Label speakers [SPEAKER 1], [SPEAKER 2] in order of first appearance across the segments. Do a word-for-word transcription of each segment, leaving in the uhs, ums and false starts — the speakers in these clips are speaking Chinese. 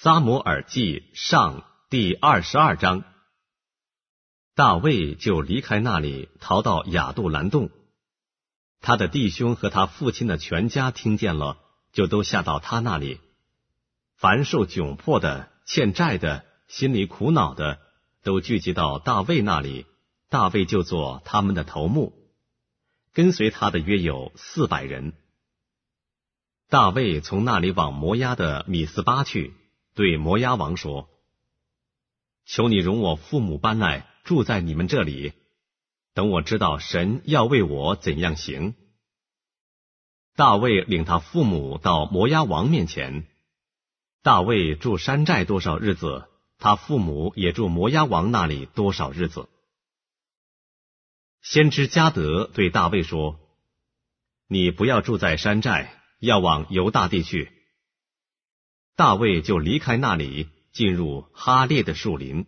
[SPEAKER 1] 撒母耳记上第二十二章。大卫就离开那里，逃到亚杜兰洞。他的弟兄和他父亲的全家听见了，就都下到他那里。凡受窘迫的、欠债的、心里苦恼的，都聚集到大卫那里，大卫就做他们的头目。跟随他的约有四百人。大卫从那里往摩押的米斯巴去，对摩押王说：求你容我父母搬来，住在你们这里，等我知道神要为我怎样行。大卫领他父母到摩押王面前。大卫住山寨多少日子，他父母也住摩押王那里多少日子。先知迦得对大卫说：你不要住在山寨，要往犹大地去。大卫就离开那里，进入哈列的树林。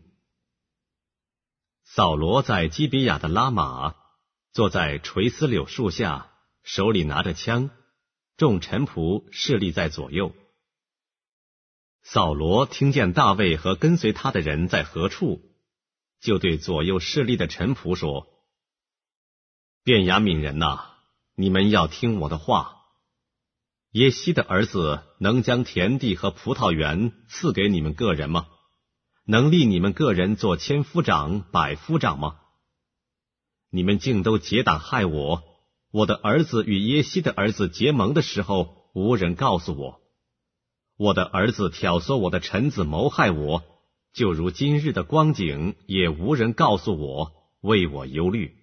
[SPEAKER 1] 扫罗在基比亚的拉玛，坐在垂丝柳树下，手里拿着枪，众臣仆侍立在左右。扫罗听见大卫和跟随他的人在何处，就对左右侍立的臣仆说：便雅悯人哪，你们要听我的话。耶西的儿子能将田地和葡萄园赐给你们个人吗？能立你们个人做千夫长、百夫长吗？你们竟都结党害我，我的儿子与耶西的儿子结盟的时候，无人告诉我。我的儿子挑唆我的臣子谋害我，就如今日的光景，也无人告诉我，为我忧虑。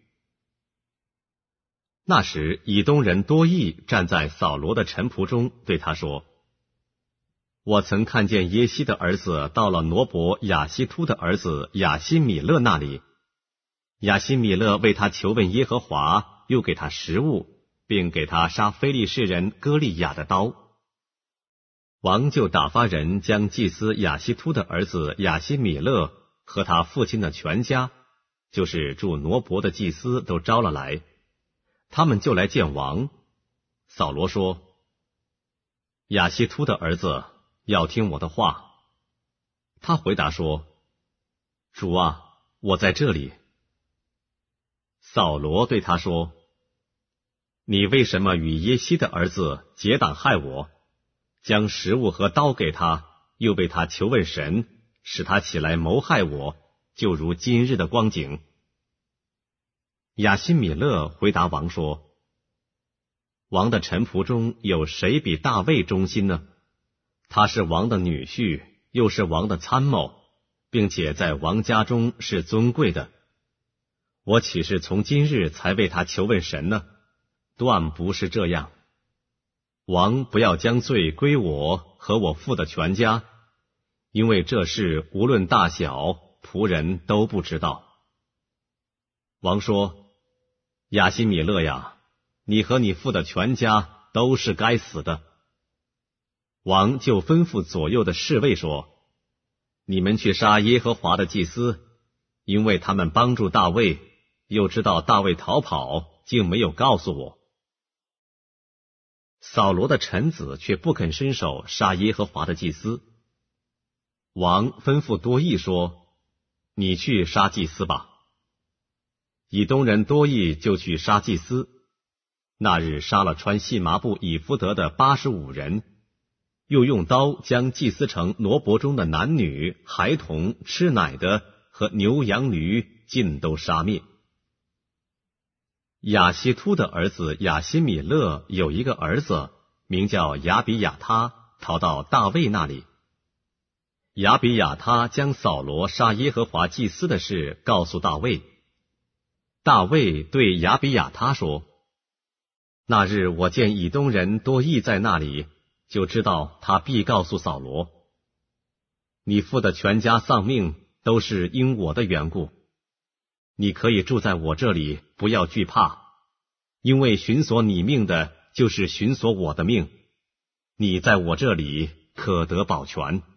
[SPEAKER 1] 那时以东人多益站在扫罗的臣仆中，对他说：我曾看见耶西的儿子到了挪伯亚希突的儿子亚希米勒那里，亚希米勒为他求问耶和华，又给他食物，并给他杀非利士人歌利亚的刀。王就打发人将祭司亚希突的儿子亚希米勒和他父亲的全家，就是住挪伯的祭司都招了来，他们就来见王。扫罗说：亚希突的儿子要听我的话。他回答说：主啊，我在这里。扫罗对他说：你为什么与耶西的儿子结党害我，将食物和刀给他，又被他求问神，使他起来谋害我，就如今日的光景？亚希米勒回答王说：王的臣仆中有谁比大卫忠心呢？他是王的女婿，又是王的参谋，并且在王家中是尊贵的。我岂是从今日才为他求问神呢？断不是这样。王不要将罪归我和我父的全家，因为这事无论大小，仆人都不知道。王说：亚希米勒呀，你和你父的全家都是该死的。王就吩咐左右的侍卫说：你们去杀耶和华的祭司，因为他们帮助大卫，又知道大卫逃跑，竟没有告诉我。扫罗的臣子却不肯伸手杀耶和华的祭司。王吩咐多益说：你去杀祭司吧。以东人多益就去杀祭司，那日杀了穿细麻布以弗得的八十五人，又用刀将祭司城挪伯中的男女、孩童、吃奶的和牛羊驴尽都杀灭。亚希突的儿子亚希米勒有一个儿子，名叫亚比亚他，逃到大卫那里。亚比亚他将扫罗杀耶和华祭司的事告诉大卫。大卫对亚比亚他说：那日我见以东人多益在那里，就知道他必告诉扫罗：你父的全家丧命，都是因我的缘故。你可以住在我这里，不要惧怕，因为寻索你命的，就是寻索我的命。你在我这里可得保全。